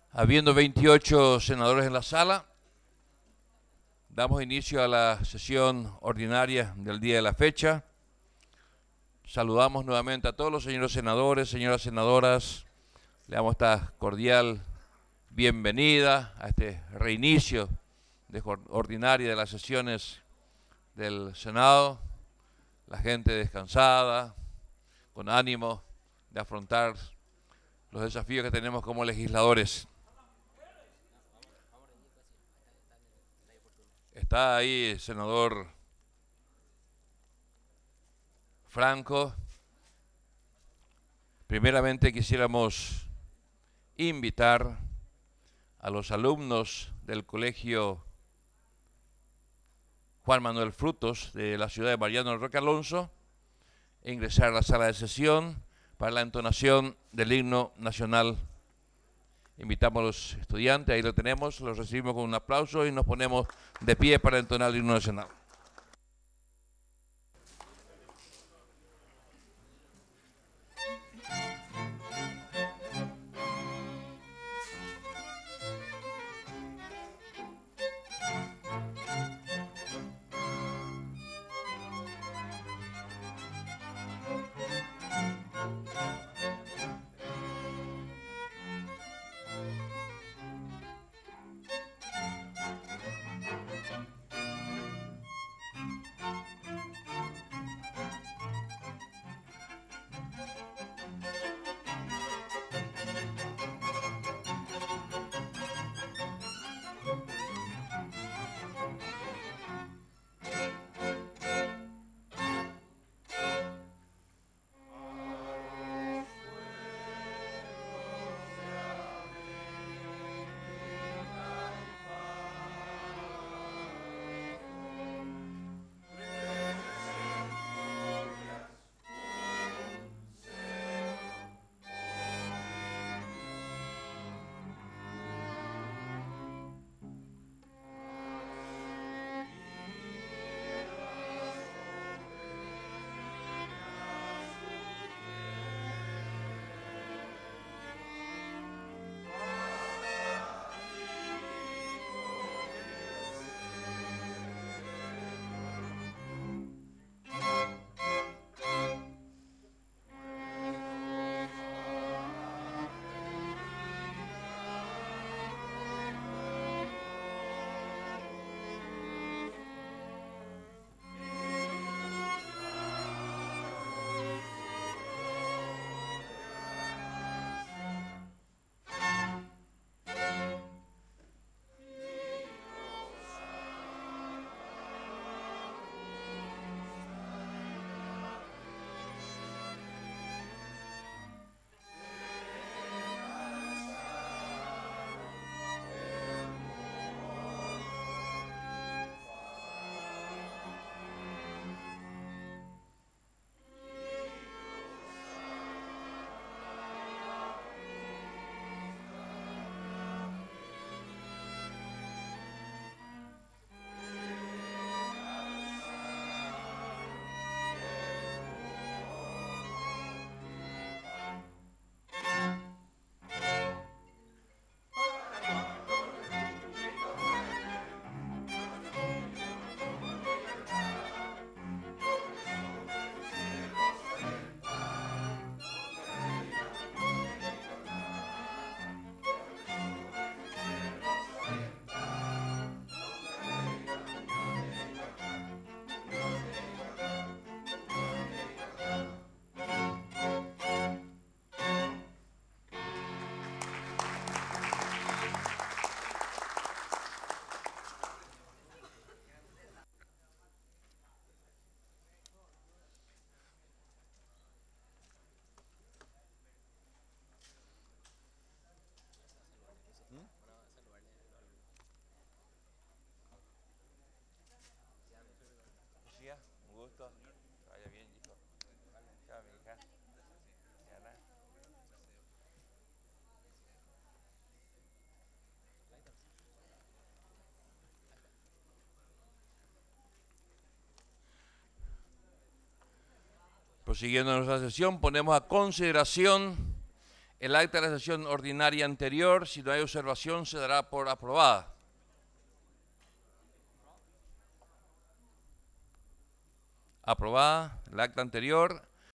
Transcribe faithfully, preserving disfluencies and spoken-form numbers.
Habiendo veintiocho senadores en la sala, damos inicio a la sesión ordinaria del día de la fecha. Saludamos nuevamente a todos los señores senadores, señoras senadoras. Le damos esta cordial bienvenida a este reinicio de ordinaria de las sesiones del Senado. La gente descansada, con ánimo de afrontar los desafíos que tenemos como legisladores. Está ahí el senador Franco. Primeramente quisiéramos invitar a los alumnos del Colegio Juan Manuel Frutos de la ciudad de Mariano del Roque Alonso a ingresar a la sala de sesión para la entonación del himno nacional. Invitamos a los estudiantes, ahí lo tenemos, los recibimos con un aplauso y nos ponemos de pie para entonar el himno nacional. Un gusto. Vaya bien, hijo. Chao, mi hija. Ana. Prosiguiendo nuestra sesión, ponemos a consideración El acta de la sesión ordinaria anterior, si no hay observación, se dará por aprobada. Aprobada el acta anterior.